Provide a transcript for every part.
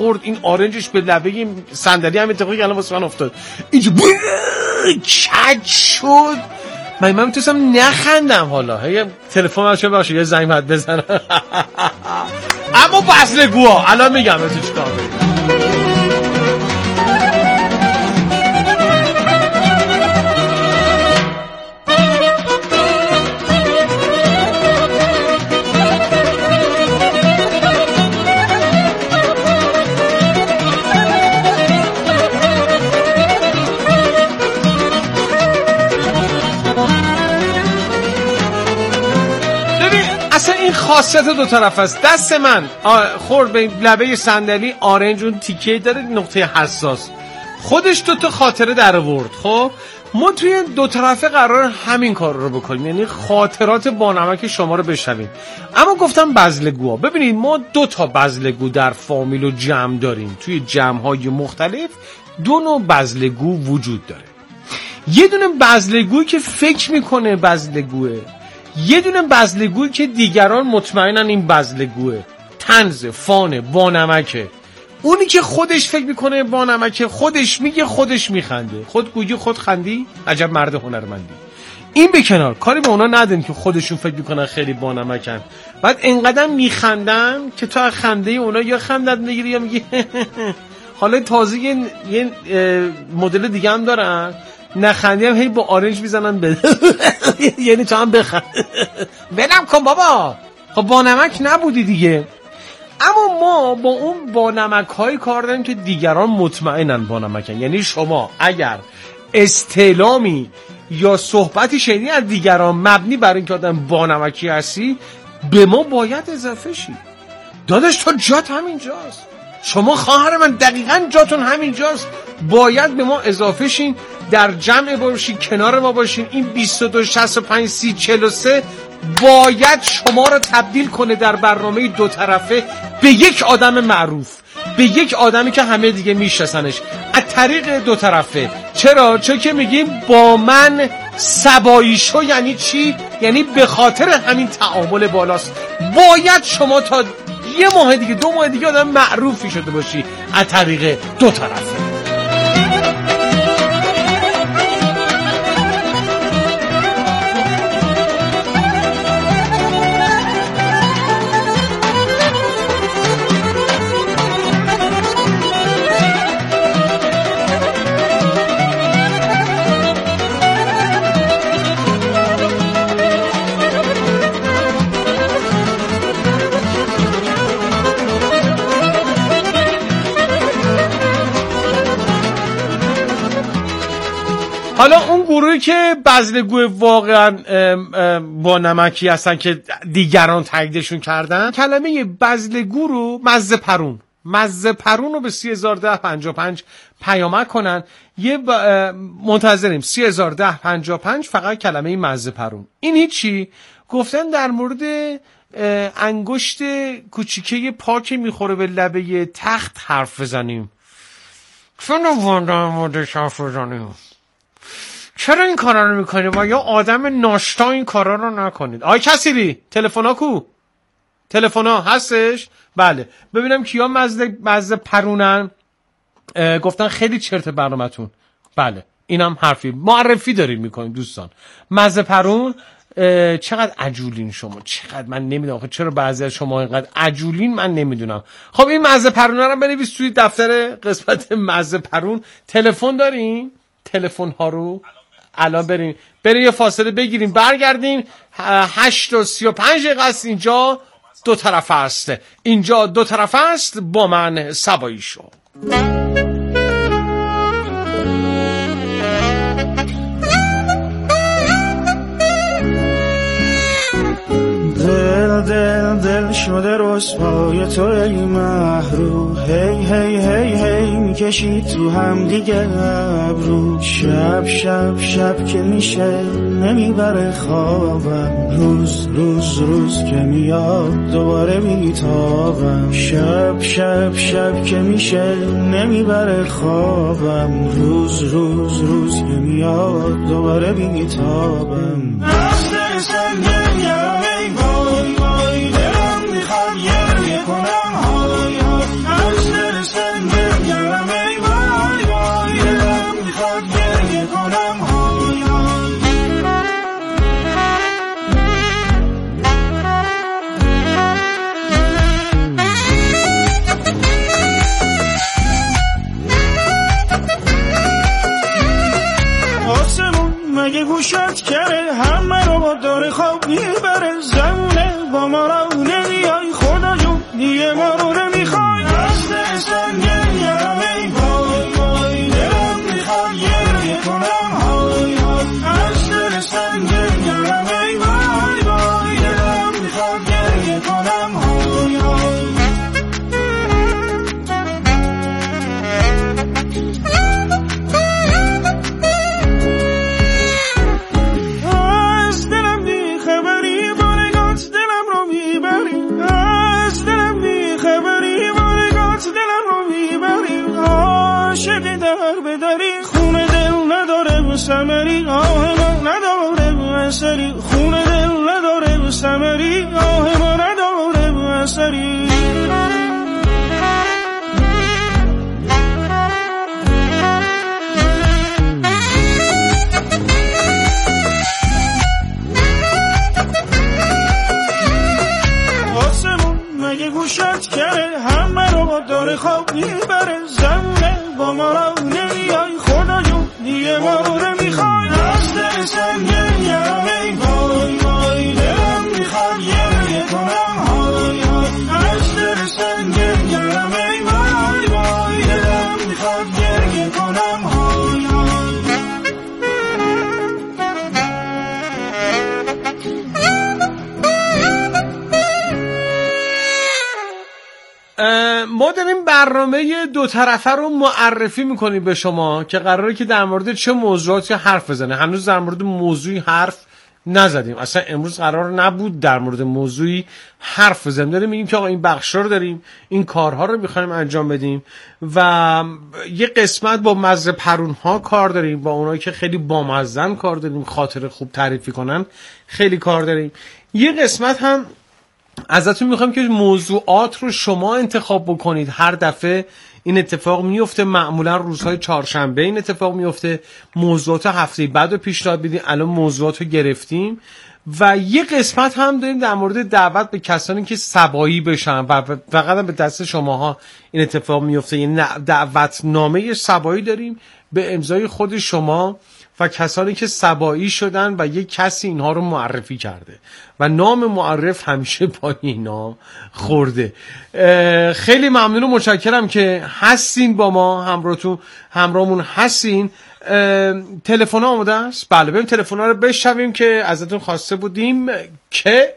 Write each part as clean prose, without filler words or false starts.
خورد این آرنجش به لبه صندلی، هم اتفاقی الان واسه من افتاد، اینجا کج شد. من میتونستم نخندم. حالا هی تلفن هاشو باشه یه زنگ بعد بزنم. اما بزلگوها الان میگم تو چیکار کنید. این خاصیت دو طرف است. دست من خورد به لبه صندلی آرنج، اون تیکه داره نقطه حساس، خودش دو تا خاطره در آورد. خب ما توی دو طرفه قرار همین کار رو بکنیم، یعنی خاطرات بانمک شما رو بشنویم. اما گفتم بزلگوها، ببینید ما دو تا بزلگو در فامیل و جمع داریم. توی جمع‌های مختلف دو نوع بزلگو وجود داره. یه دونه بزلگویی که فکر میکنه بزلگوه، یه دونه بزلگویی که دیگران مطمئنن این بزلگوه، طنز، فانه، بانمکه. اونی که خودش فکر میکنه بانمکه، خودش میگه، خودش میخنده. خود گویی خود خندی، عجب مرد هنرمندی. این به کنار، کاری به اونا ندن که خودشون فکر میکنن خیلی بانمکن، بعد انقدر میخندن که تو خنده اونا یا خندت میگیری یا میگی. حالا تازه یه مدل دیگه هم دارن، نخندی هم هی با آرنج میزنن به یعنی تو هم بخند. بلم کن بابا، خب بانمک نبودی دیگه. اما ما با اون بانمک های کار داریم که دیگران مطمئنن بانمکن. یعنی شما اگر استعلامی یا صحبتی شنیدی از دیگران مبنی بر اینکه آدم بانمکی هستی، به ما باید اضافه شی. داداش تو جات همینجاست، شما خواهر من دقیقاً جاتون همینجاست، باید به ما اضافه شین، در جمع باشین، کنار ما باشین. این 22 65 30 43 باید شما رو تبدیل کنه در برنامه دو طرفه به یک آدم معروف، به یک آدمی که همه دیگه میشناسنش از طریق دو طرفه. چرا؟ چون که میگیم با من سبایی شو. یعنی چی؟ یعنی به خاطر همین تعامل بالاست باید شما تا یه ماه دیگه، 2 ماه دیگه آدم معروفی شده باشی از طریق دو طرفه. حالا اون گروهی که بزلگو واقعا با نمکی هستن که دیگران تاییدشون کردن، کلمه بزلگو رو مزه پرون رو به 301055 پیامک کنن. یه منتظریم 301055 فقط کلمه مزه پرون. این هیچی گفتن در مورد انگشت کوچیکه پا که میخوره به لبه تخت حرف بزنیم. چرا این کارا رو میکنید؟ ما یا آدم ناشتا این کارا رو نکنید. آی کسیری تلفنا کو؟ تلفنا هستش؟ بله ببینم کیا مزه پرونن. گفتن خیلی چرت برنامه‌تون. بله اینم حرفی معرفی داریم میکنیم دوستان. مزه پرون چقدر عجولین شما، چقدر من نمیدونم چرا بعضی از شما اینقدر عجولین، من نمیدونم. خب این مزه پرون رو بنویس توی دفتر قسمت مزه پرون. تلفن داریم؟ تلفن ها رو الان بریم یه فاصله بگیریم برگردیم. 8:35 دقیقه است. اینجا دو طرف است، اینجا دو طرف است. با من سبایی شو. دل شده رسوای تو ای محروم. هی هی هی هی میکشی تو هم دیگه ابرو. شب شب شب که میشه نمیبره خوابم. روز روز روز که میاد دوباره میتابم. شب شب شب که میشه نمیبره خوابم. روز روز روز که میاد دوباره میتابم. وای وای دلم میخواد یه کنم های های. از گوشت کره همه رو داره خواب میبره زمونه با ما رو نمیای خدا جون دیگه ما رو نمیخوای از دل سنگین یارمه وای وای دلم میخواد گریه کنم های های از دل سنگین یارمه وای وای دلم میخواد گریه کنم های های خونه دل نداره ثمری آه ما نداره اثری خونه دل نداره ثمری آه ما نداره اثری آسمون مگه گوشت کره همه رو داره خواب میبره زمونه با ما رو نمیای خدا جون دیگه ما رو نمیخوای از دل سنگین یارمه وای وای دلم میخواد گریه کنم های های از دل سنگین یارمه وای وای دلم میخواد گریه کنم های های ما داریم برنامه دو طرفه رو معرفی میکنیم به شما که قراره که در مورد چه موضوعاتی حرف بزنه. هنوز در مورد موضوعی حرف نزدیم، اصلا امروز قرار نبود در مورد موضوعی حرف بزنیم. داریم میگیم که آقا این بخشا رو داریم، این کارها رو میخوایم انجام بدیم و یه قسمت با مزه پرونها کار داریم، با اونایی که خیلی بامزن کار داریم، خاطر خوب تعریفی کنن خیلی کار داریم. یه قسمت هم ازتون میخوام که موضوعات رو شما انتخاب بکنید. هر دفعه این اتفاق میفته، معمولا روزهای چهارشنبه این اتفاق میفته. موضوعات هفته بعد رو پیشنهاد بدین. الان موضوعات رو گرفتیم و یه قسمت هم داریم در مورد دعوت به کسانی که سبایی بشن و فقط به دست شماها این اتفاق میفته. یعنی دعوتنامه سبایی داریم به امضای خود شما و کسانی که سبایی شدن و یک کسی اینها رو معرفی کرده و نام معرف همیشه پای اینا خورده. خیلی ممنون و متشکرم که هستین با ما، همراهمون هستین. تلفن آماده است؟ بله، بریم تلفن ها رو بشنویم که ازتون خواسته بودیم که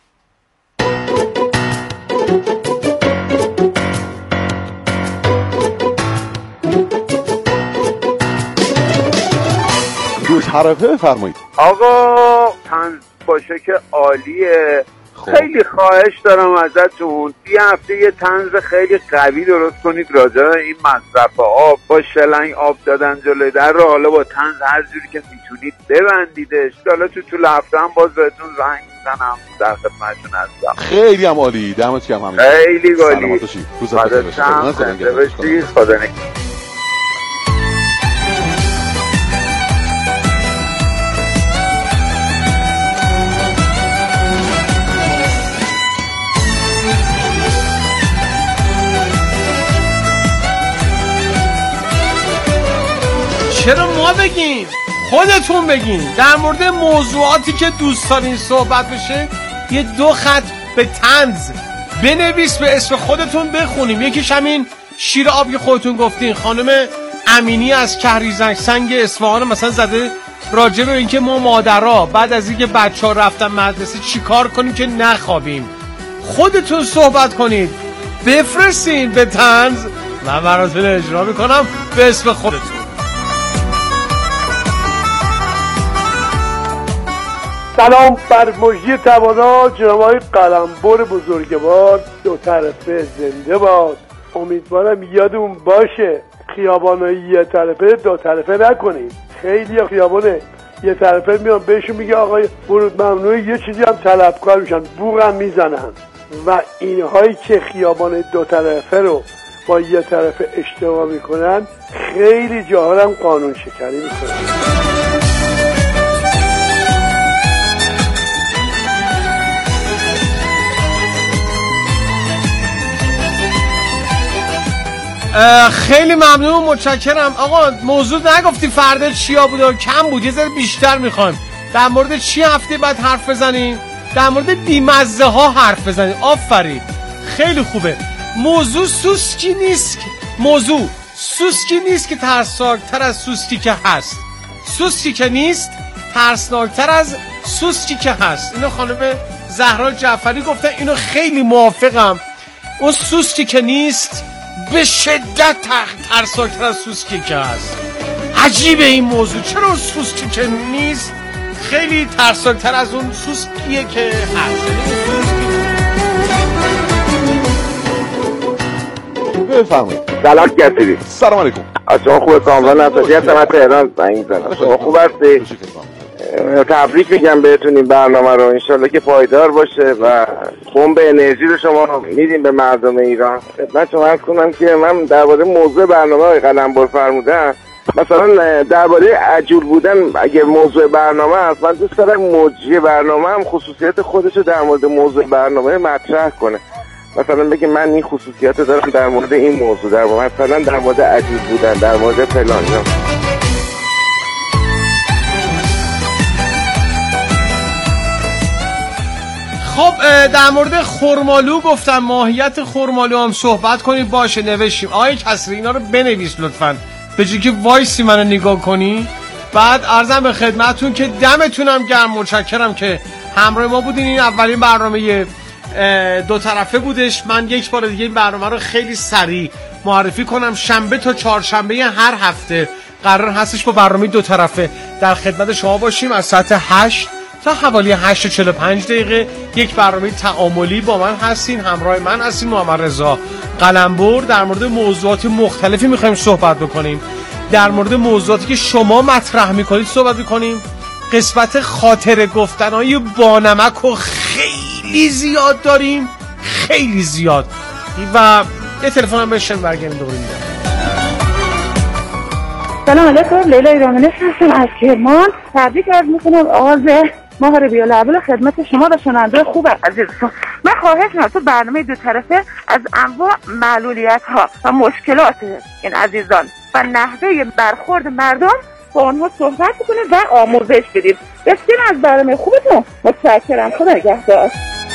دو طرفه بفرمایید. آقا طنز باشه که عالیه. خیلی خواهش دارم ازتون یه هفته یه طنز خیلی قوی درست کنید راجع به این مصرف آب، با شلنگ آب دادن جلوی در رو، حالا با طنز هر جوری که میتونید ببندیدش. حالا تو طول هفته هم باز بهتون زنگ میزنم، در خدمتتون هستم. خیلی هم عالی، دمت گرم. همین خیلی عالی. سلامت باشی. روز بخیر باشه. خدا نگهدار. چرا ما بگیم؟ خودتون بگین. در مورد موضوعاتی که دوست دارین صحبت بشه یه 2 خط به طنز بنویس، به اسم خودتون بخونیم. یکیش همین شیر آب که خودتون گفتین. خانم امینی از کهریزک سنگ اصفهان مثلا زده راجع به اینکه ما مادرها بعد از اینکه بچه‌ها رفتن مدرسه چیکار کنیم که نخوابیم. خودتون صحبت کنید، بفرستین به طنز، من براتون اجرا میکنم به اسم خودتون. سلام بر مجری توانا، جناب آقای قلمبر بزرگوار. دو طرفه زنده باد. امیدوارم یادمون باشه خیابانای یه طرفه دو طرفه نکنید. خیلی خیابان یه طرفه میان بهشون میگه آقای ورود ممنوعه، یه چیزی هم طلبکار میشن، بوق هم میزنن. و اینهایی که خیابان دو طرفه رو با یه طرفه اشتباه میکنن خیلی جاها هم قانون شکنی میکنن. خیلی ممنون، متشکرم. آقا موضوع نگفتی فردا چیا بود؟ کم بود، یه ذره بیشتر میخوایم. در مورد چی هفته بعد حرف بزنیم؟ در مورد بیمزه ها حرف بزنیم. آفرین، خیلی خوبه. موضوع سوسکی نیست، موضوع سوسکی نیست که ترسناکتر از سوسکی که هست. سوسکی که نیست ترسناکتر از سوسکی که هست. اینو خانم زهرا جعفری گفتن، اینو خیلی موافقم. اون سوسکی که نیست به شدت ترسناکتر از سوسکی که هست. عجیبه این موضوع، چرا اون سوسکی که نیست خیلی ترسناکتر از اون سوسکیه که هست. بفرمایید. سلام کسیدی. سلام علیکم. شما خوبه؟ کامران نساجی هستم از تهران زنگ میزنم. شما خوب هستی؟ تبریک میگم بهتون این برنامه رو، انشالله که پایدار باشه و بمب انرژی رو شما میدیم به مردم ایران. من شما عرض کنم که من درباره موضوع برنامه قلمبر فرمودن، مثلا درباره عجول بودن اگه موضوع برنامه است، من دوست دارم مجری برنامه هم خصوصیت خودش رو در مورد موضوع برنامه مطرح کنه. مثلا بگه من این خصوصیت دارم در مورد این موضوع، مثلا در مورد عجول بودن، در مورد فلان. خب در مورد خرمالو گفتم، ماهیت خرمالو هم صحبت کنید. باشه نوشیم. آقای کسری اینا رو بنویس لطفاً، به جای که وایسی منو نگاه کنی. بعد عرضم به خدمتتون که دمتونم گرم، متشکرم که همراه ما بودین. این اولین برنامه دو طرفه بودش. من یک بار دیگه این برنامه رو خیلی سریع معرفی کنم. شنبه تا چهارشنبه هر هفته قرار هستش با برنامه دو طرفه در خدمت شما باشیم از ساعت 8 تا حوالی 8:45 دقیقه. یک برنامه تعاملی با من هستین، همراه من هستین محمد رضا قلمبر. در مورد موضوعات مختلفی میخوایم صحبت بکنیم. در مورد موضوعاتی که شما مطرح میکنید صحبت میکنیم. قسمت خاطره گفتنهای بانمک و خیلی زیاد داریم، خیلی زیاد. و یه تلفن هم بشن برگردیم دوباره میدم. سلام علیکم، لیلا ایرانی‌نژاد هستم از کرمان. تبریک عرض میکنم آغاز ماه ربیع الاول خدمت شما و شنونده خوب عزیزتون. من خواهش می‌کنم تو برنامه دو طرفه از انواع معلولیت‌ها و مشکلات این عزیزان و نحوه برخورد مردم با آنها صحبت کنید و آموزش بدید. بسیار از برنامه خوبتون متشکرم. خدا نگهدار.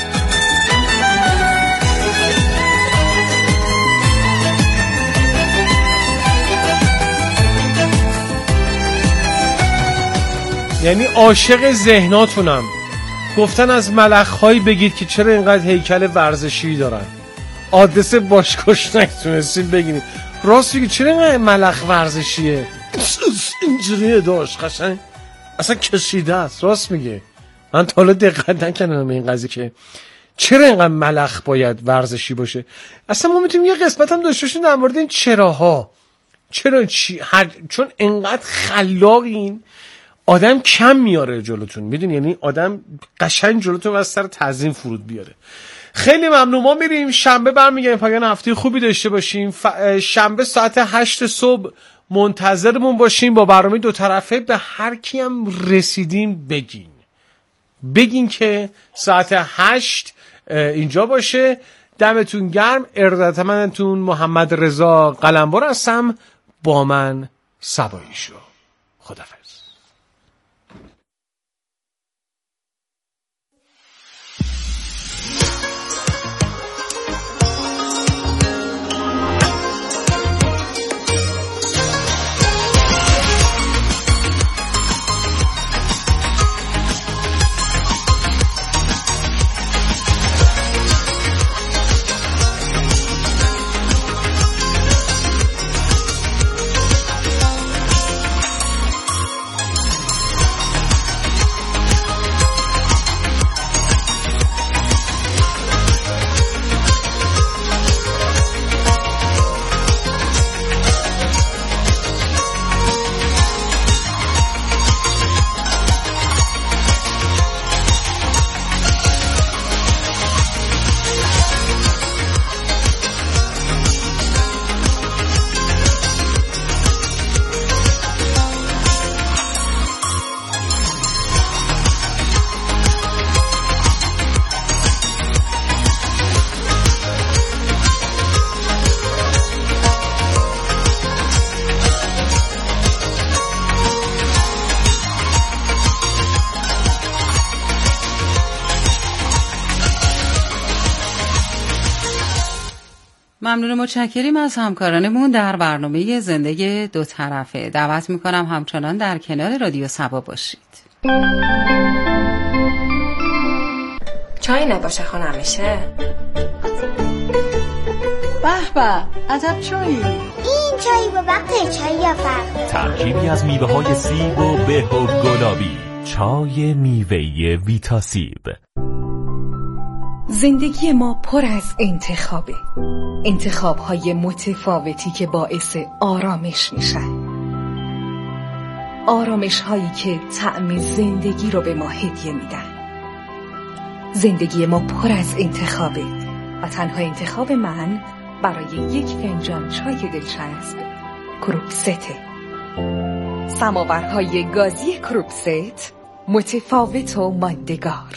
یعنی عاشق ذهناتونم. گفتن از ملخ‌هایی بگید که چرا اینقدر هیکل ورزشی دارن. آدرس باشگاهش نتونستین بگیرید. راست میگی چرا اینقدر ملخ ورزشیه؟ اینجوریه داشت قشنگ اصلا کشیده است. راست میگه. من تا حالا دقت نکردم به این قضیه که چرا اینقدر ملخ باید ورزشی باشه. اصلا ما میتونیم یه قسمت هم داشته باشیم در مورد این چراها. چرا چون اینقدر خلاقین آدم کم میاره جلوتون، میدونی، یعنی آدم قشنگ جلوتون از سر تعظیم فرود بیاره. خیلی ممنون. ما میریم شنبه برمیگردیم. پایان هفته خوبی داشته باشیم. شنبه ساعت 8 صبح منتظرمون باشیم با برنامه دو طرفه. به هر کی هم رسیدین بگین که ساعت 8 اینجا باشه. دمتون گرم. ارادتمندتون محمد رضا قلمبر هستم. با من سبایی شو. خدافظ. ممنون متشکریم از همکارانمون در برنامه زندگی دو طرفه. دعوت میکنم همچنان در کنار رادیو صبا باشید. چای نباشه خانم میشه؟ به به عجب چایی. این چای با وقت چای یا فرق ترکیبی از میوه های سیب و به و گلابی. چای میوه‌ای ویتا سیب. زندگی ما پر از انتخابه، انتخاب‌های متفاوتی که باعث آرامش میشن، آرامش‌هایی که طعم زندگی رو به ما هدیه میدن. زندگی ما پر از انتخابه و تنها انتخاب من برای یک فنجان چای دلچسب کروکسته. سماورهای گازی کروکست، متفاوت و ماندگار.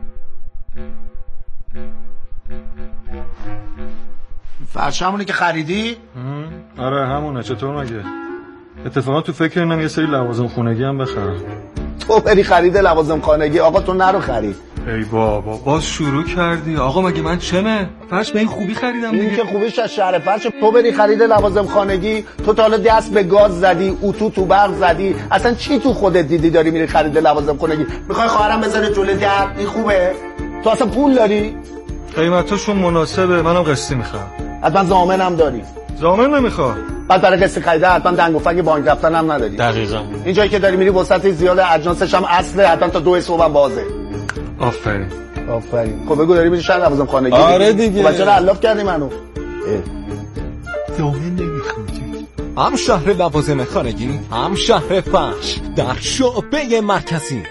فرش همونی که خریدی؟ آره همونه. چطور مگه؟ اتفاقا تو فکر اینم یه سری لوازم خونگی هم بخرم. تو بری خرید لوازم خانگی؟ آقا تو نرو خرید. ای بابا باز شروع کردی. آقا مگه من چمه؟ فرش به این خوبی خریدم دیگه. این که خوبیش از شهر فرش. تو بری خرید لوازم خانگی، تو تا حالا دست به گاز زدی، اتو تو برق زدی، اصلا چی تو خودت دیدی داری میری خرید لوازم خانگی؟ میخوای خواهرم بذاره جلوی در؟ این خوبه؟ تو اصلا پول داری؟ قیمتاشون مناسبه، منم قسطی میخوام. حتما ضامنم داری؟ ضامن نمیخوام. بعد برای قسط خریده حتما دنگ و فنگ بانک رفتن هم نداری. دقیقاً. این جایی که داری میری وسط زیاد اجناسش هم اصله، حتما تا 2 صبح هم بازه. آفرین. خب بگو داری میری شهر لوازم خانگی؟ آره دیگه. خب چرا علاف کردی منو؟ ضامن نمیخوام. هم شهر لوازم خانگی، هم شهر فرش در شعبه مرکزی.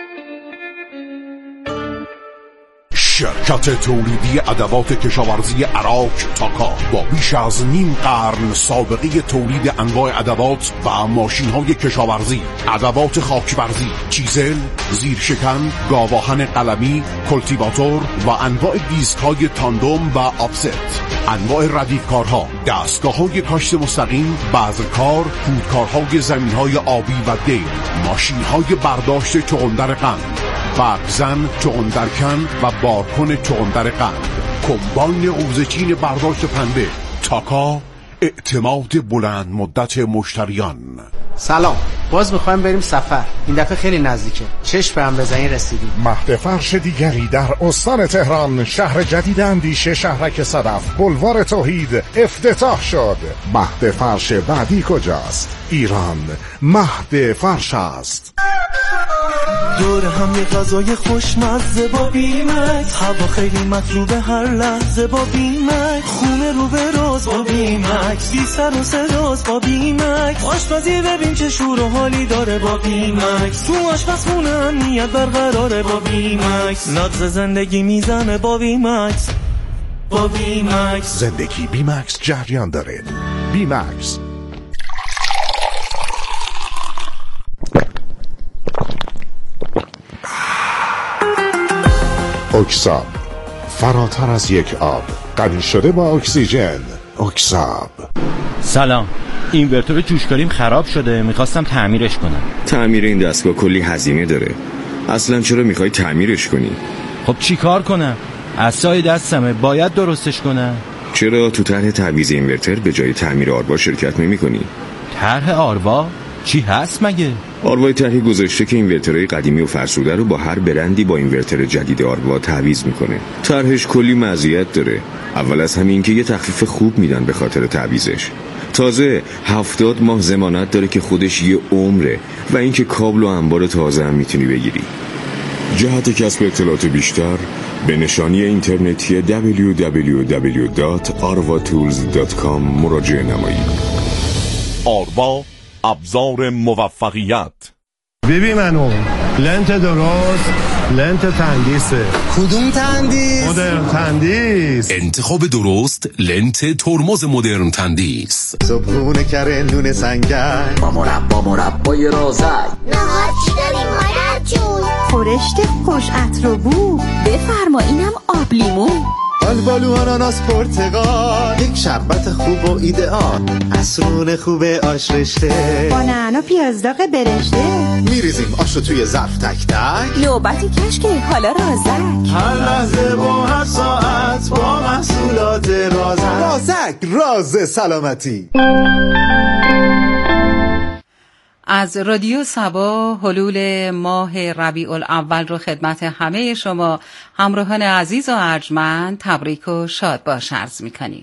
شرکت تولیدی ادوات کشاورزی عراق تاکا با بیش از نیم قرن سابقه تولید انواع ادوات و ماشین‌های کشاورزی، ادوات خاکبرزی، چیزل، زیرشکن، گاواهن قلمی، کلتیواتور و انواع دیسک‌های تاندوم و آفست، انواع ردیفکارها، دستگاه‌های کاشت مستقیم، بذرکار، پودکارهای زمین‌های آبی و دیر، ماشین‌های برداشت چغندر قند، برگزن، چغندرکن و بارکن چغندر قند، کمباین قوزچین برداشت پنبه. تاکا، اعتماد بلند مدت مشتریان. سلام، باز میخوایم بریم سفر. این دفعه خیلی نزدیکه، چشم به هم بزنین رسیدیم. مهد فرش دیگری در استان تهران، شهر جدید اندیشه، شهرک صدف، بلوار توحید افتتاح شد. مهد فرش بعدی کجاست؟ ایران مهد فرش است. دور هم یه غذای خوشمزه با بیمکس، هوا خیلی مطلوبه هر لحظه با بیمکس، خونه رو به راز با بیمکس، بی سر و صداست با بیمکس، آشپزی ببین چه شور و حالی داره با بیمکس، تو آشپزخونه امنیت برقراره با بیمکس، نبض زندگی میزنه با بیمکس. با بیمکس زندگی بیمکس جریان داره. بیمکس. اکساب، فراتر از یک آب، غنی شده با اکسیژن. اکساب. سلام، اینورتور جوشکاریم خراب شده، میخواستم تعمیرش کنم. تعمیر این دستگاه کلی هزینه داره. اصلا چرا میخوای تعمیرش کنی؟ خب چی کار کنم؟ عصای دستمه، باید درستش کنم. چرا تو طرح تعویض اینورتر به جای تعمیر آروا شرکت نمی کنی؟ طرح آروا؟ چی هست مگه؟ آروای طرحی گذاشته که اینورترهای قدیمی و فرسوده رو با هر برندی با اینورتر جدید آروا تعویض میکنه. طرحش کلی مزیت داره. اول از همین که یه تخفیف خوب میدن به خاطر تعویضش. تازه 70 ماه ضمانت داره که خودش یه عمره و اینکه کابل و انبار تازه هم میتونی بگیری. جهت کسب اطلاعات بیشتر به نشانی اینترنتی www.arvatools.com مراجعه نمایید. آروا، ابزار موفقیت. ببین منو لنت درست، لنت تندیسه. کدوم تندیس؟ مدرن تندیس. انتخاب درست، لنت ترمز مدرن تندیس. صبحونه کره نون سنگر با مربای رازک. نهار چی داریم مادر جون؟ خورشت خوش عطر و بو. بفرما اینم آب لیمو. آلبالو آناناس پرتقال، یک شربت خوب و ایدئال، عصرون خوب آش رشته با نعنا پیاز داغ برشته، میریزیم آش رو توی ظرف تک تک، نوبتی کشکی حالا رازک، هر لحظه و هر ساعت با محصولات رازک. رازک، راز سلامتی. از رادیو صبا حلول ماه ربیع الاول رو خدمت همه شما همراهان عزیز و ارجمند تبریک و شاد باش عرض می‌کنیم.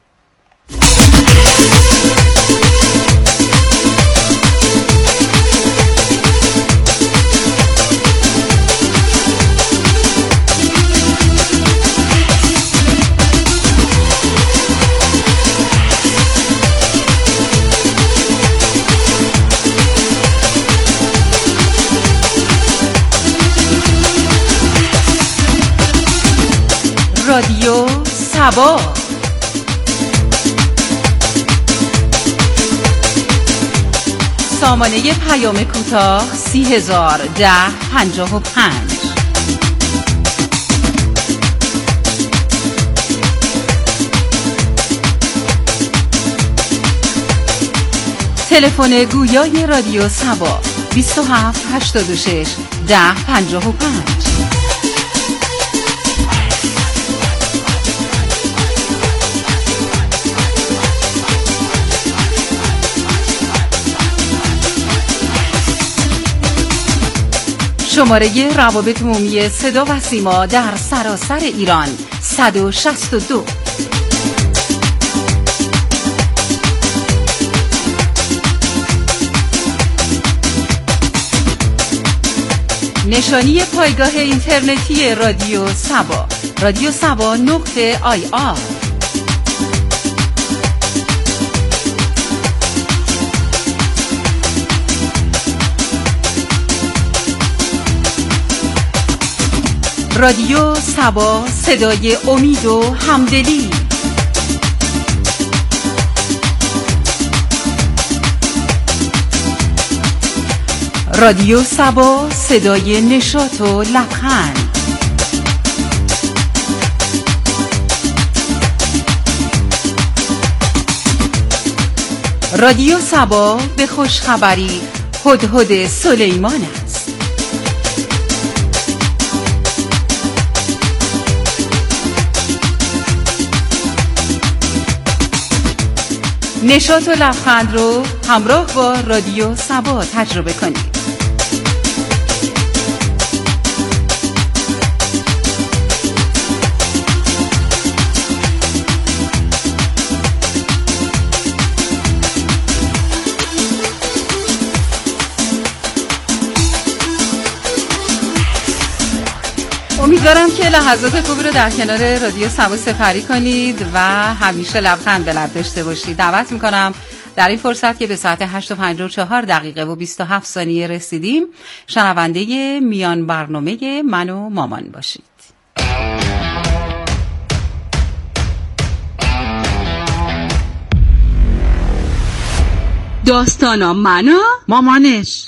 رادیو صبا سامانه پیام کوتاه 301055 تلفن گویای رادیو صبا 2786 1055. شماره روابط عمومی صدا و سیما در سراسر ایران 162. نشانی پایگاه اینترنتی رادیو صبا radiosaba.ir. رادیو صبا، صدای امید و همدلی. رادیو صبا، صدای نشاط و لبخند. رادیو صبا به خوشخبری هدهد سلیمان است. نشاط و لبخند رو همراه با رادیو صبا تجربه کنید. امیدوارم که لحظات خوبی رو در کنار رادیو صبا سپری کنید و همیشه لبخند به لب داشته باشید. دعوت میکنم در این فرصت که به ساعت 8:54 و 27 ثانیه رسیدیم شنونده میان برنامه من و مامان باشید. داستانا منو مامانش.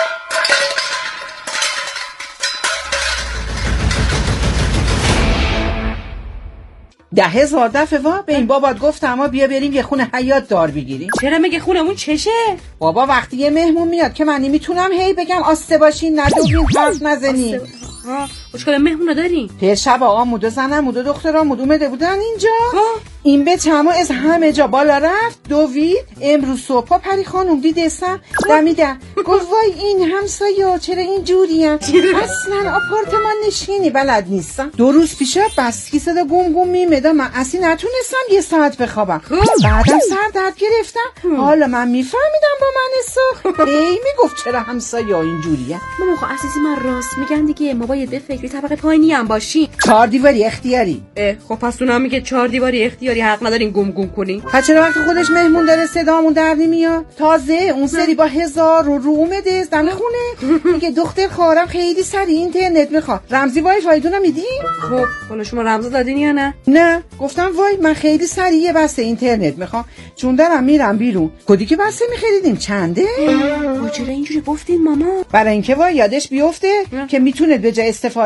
10,000 دفعه به این بابات گفتم ما بیا بریم یه خونه حیات دار بگیریم. چرا مگه خونمون چشه؟ بابا وقتی یه مهمون میاد که من نمیتونم هی بگم آسته باشین ندوین حرف نزنین. مشکل مهمون داریم. پیر شب آمود و زنمود و دخترامود اومده بودن اینجا. این به تمام از همه جا بالا رفت دوید. امروز صبح پری خانم دیدستم دمیدن گفت وای این همسایه چرا این جورین؟ اصلا آپارتمان نشینی بلد نیستم. 2 روز پیش بسکی صدا گم گم میمدم من اصلا نتونستم یه ساعت بخوابم. بعدم سر درد گرفتم. حالا من میفهمیدم با من ساخت میگفت چرا همسایه این جوریه. ماما خب اساسی من راست میگن دیگه ما باید به فکری طبقه پایینی هم باشیم. 4 دیواری اختیاری. خب پس اونم میگه 4 دیواری اختیاری حق ندارین گم گم کنین. پس چرا وقتی خودش مهمون داره صدامون در نمیاد؟ تازه اون سری با 1000 رو اومده دم خونه میگه دختر خالم خیلی سریع اینترنت میخواد. رمزی وای فای دونم میدی؟ خب حالا شما رمز دادین یا نه؟ نه گفتم وای من خیلی سریع بس اینترنت میخوام چون دارم میرم بیرون. کدی که بس میخریدیم چنده؟ چرا اینجوری گفتین ماما؟ برای اینکه وای یادش بیفته که میتونه به جای استفاده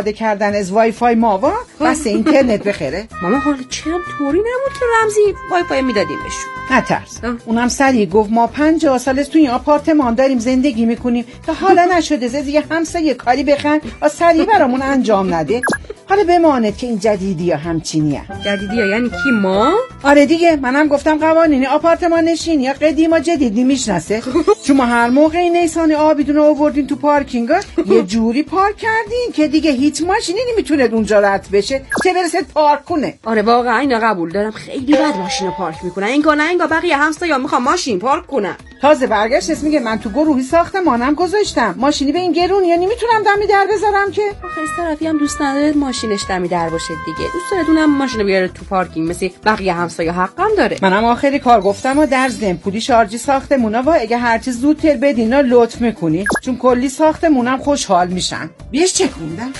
استفاده کردن از وای فای ماوا بس اینترنت بخره. ماما حالا چرا طوری نبود که رمزی وای فای میدادیم بهشون؟ نترس. اونم سریع گفت ما 50 سال است تو این آپارتمان داریم زندگی میکنیم تا حالا نشده زدی همسایه کاری بخن و سریع برامون انجام نده. حالا بماند که این جدیدی ها همچینیه. جدیدی ها یعنی کی ما؟ آره دیگه منم گفتم قوانین آپارتمان نشینی یا قدیم و جدید نمیشناسه. شما هر موقع نیسان آبیدون رو آوردین تو پارکینگ یه جوری پارک کردین که دیگه هیچ ماشینی نمیتونه اونجا رد بشه چه برسه پارک کنه. آره واقعا اینا قبول دارم خیلی بد ماشین رو پارک میکنن. اینگاه نه انگار بقیه همسایه‌ها میخوان ماشین پارک کنن. تازه برگشت اسم میگه من تو گروهی ساختمانم گذاشتم ماشینی به این گرونی یا نمیتونم دمی در بذارم که. آخه از طرفی هم دوست نداره ماشینش دمی در باشه دیگه. دوست داره اونم ماشینو بیاره تو پارکینگ مثل بقیه همسایه‌ها حقم داره. منم آخری کار گفتم و در ضمن پولی شارژی ساختمونا و اگه هر چیز زودتر بدینا لطف میکنی چون کلی ساختمونم خوشحال میشن. بیش چک موندم.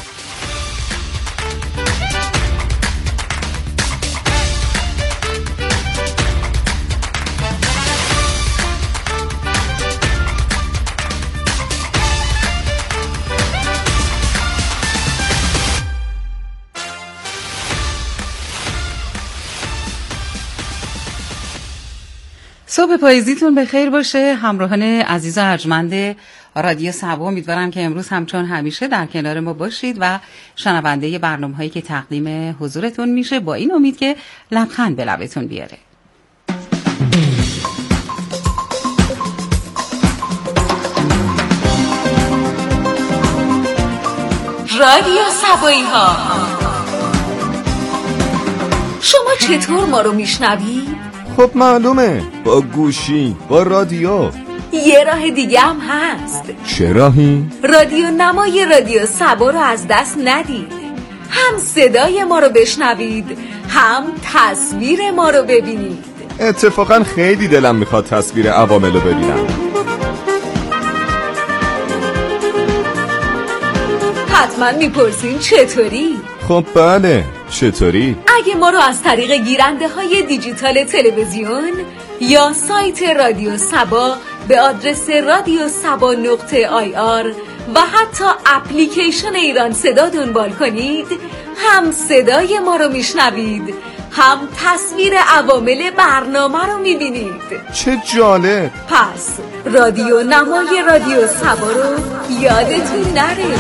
صبح پاییزیتون به خیر باشه همراهان عزیز و ارجمند رادیو سبا. امیدوارم که امروز همچون همیشه در کنار ما باشید و شنونده برنامه‌هایی که تقدیم حضورتون میشه با این امید که لبخند به لبتون بیاره. رادیو سبایی ها، شما چطور ما رو میشنوی؟ خب معلومه، با گوشی، با رادیو. یه راه دیگه هم هست. چه راهی؟ رادیو نمای رادیو سبا رو از دست ندید. هم صدای ما رو بشنوید هم تصویر ما رو ببینید. اتفاقا خیلی دلم میخواد تصویر عوامل رو ببینم. حتما میپرسین چطوری؟ خب بله، چطوری؟ اگه ما رو از طریق گیرنده های دیجیتال تلویزیون یا سایت رادیو سبا به آدرس radiosaba.ir و حتی اپلیکیشن ایران صدا دنبال کنید، هم صدای ما رو میشنوید هم تصویر عوامل برنامه رو میبینید. چه جالب. پس رادیو نمای رادیو سبا رو یادتون نره.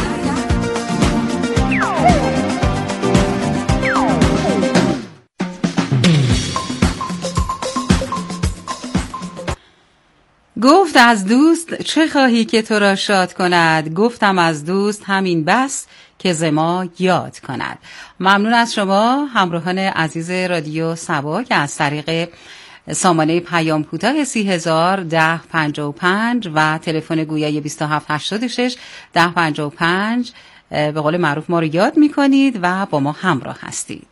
گفت از دوست چه خواهی که تو را شاد کند، گفتم از دوست همین بس که ز ما یاد کند. ممنون از شما همراهان عزیز رادیو سبا که از طریق سامانه پیام کوتاه 301055 و تلفن گویای 2786 1055 به قول معروف ما رو یاد میکنید و با ما همراه هستید.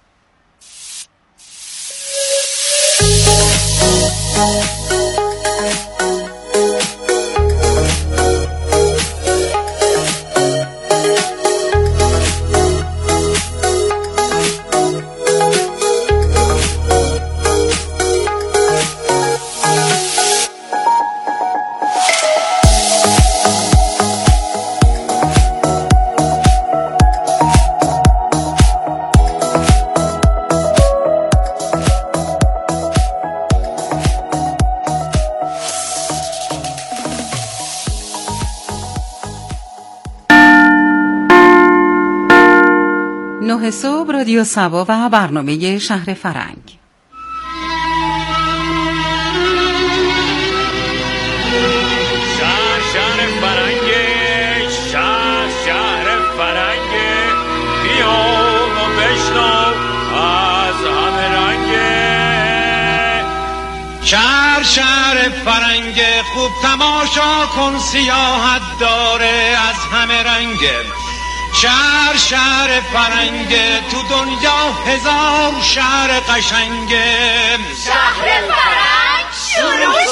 صبح رادیو سبا و برنامه شهر فرنگ. شهر فرنگ، شهر فرنگ، بیا و بشنو از همه رنگ. شهر فرنگ، خوب تماشا کن سیاحت داره از همه رنگ. شهر فرنگ، تو دنیا هزار شهر قشنگه. شهر فرنگ شروع